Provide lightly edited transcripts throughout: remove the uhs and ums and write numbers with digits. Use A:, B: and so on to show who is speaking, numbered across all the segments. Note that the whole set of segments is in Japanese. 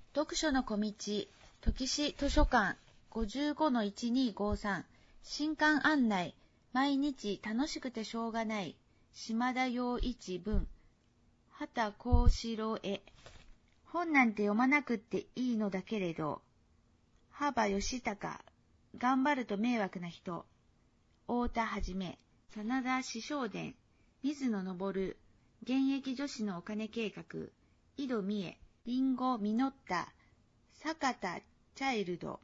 A: 読書の小道、時市図書館 55-1253 新刊案内、毎日楽しくてしょうがない、島田洋一文、畑幸四郎へ。本なんて読まなくっていいのだけれど、幅義孝、頑張ると迷惑な人、太田はじめ、真田至正伝、水野昇、現役女子のお金計画、井戸美恵、リンゴ実った、坂田チャイルド、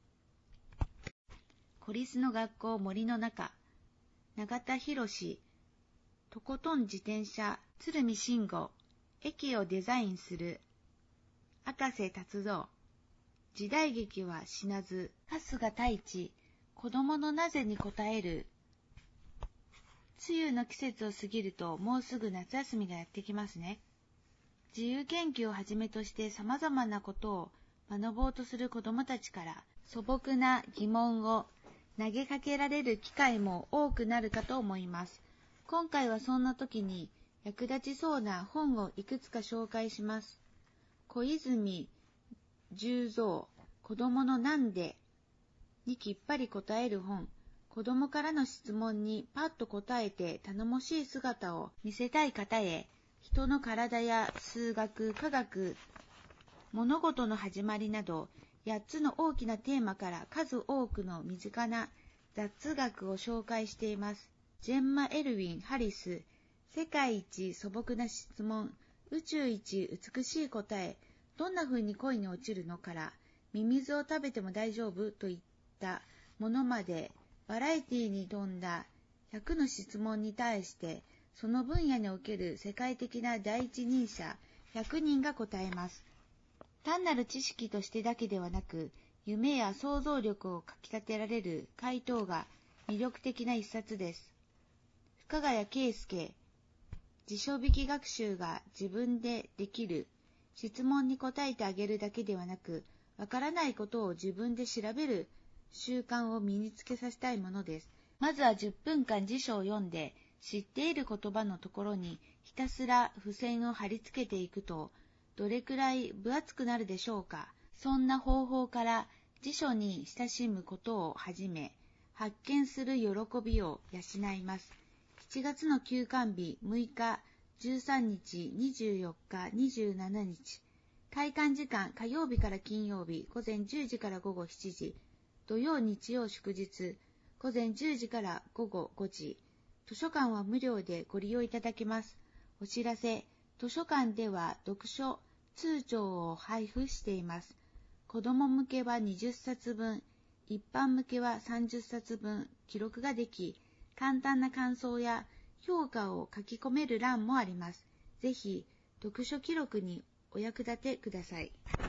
A: コリスの学校森の中、永田博士、とことん自転車、鶴見慎吾、駅をデザインする、赤瀬達三、時代劇は死なず、春日太一、子供のなぜに答える。梅雨の季節を過ぎるともうすぐ夏休みがやってきますね。自由研究をはじめとして様々なことを学ぼうとする子供たちから素朴な疑問を投げかけられる機会も多くなるかと思います。今回はそんな時に役立ちそうな本をいくつか紹介します。小泉十三、子供のなんでにきっぱり答える本。子供からの質問にパッと答えて頼もしい姿を見せたい方へ、人の体や数学、科学、物事の始まりなど8つの大きなテーマから数多くの身近な雑学を紹介しています。ジェンマ・エルウィン・ハリス、世界一素朴な質問、宇宙一美しい答え、どんな風に恋に落ちるのから、ミミズを食べても大丈夫といったものまで、バラエティに富んだ100の質問に対して、その分野における世界的な第一人者100人が答えます。単なる知識としてだけではなく、夢や想像力をかき立てられる回答が魅力的な一冊です。深谷圭介、辞書引き学習が自分でできる。質問に答えてあげるだけではなく、わからないことを自分で調べる習慣を身につけさせたいものです。まずは10分間辞書を読んで、知っている言葉のところにひたすら付箋を貼り付けていくと、どれくらい分厚くなるでしょうか。そんな方法から辞書に親しむことを始め、発見する喜びを養います。7月の休館日6日、13日、24日、27日。開館時間火曜日から金曜日、午前10時から午後7時。土曜日曜祝日、午前10時から午後5時。図書館は無料でご利用いただけます。お知らせ、図書館では読書通帳を配布しています。子ども向けは20冊分、一般向けは30冊分記録ができ、簡単な感想や評価を書き込める欄もあります。ぜひ読書記録にお役立てください。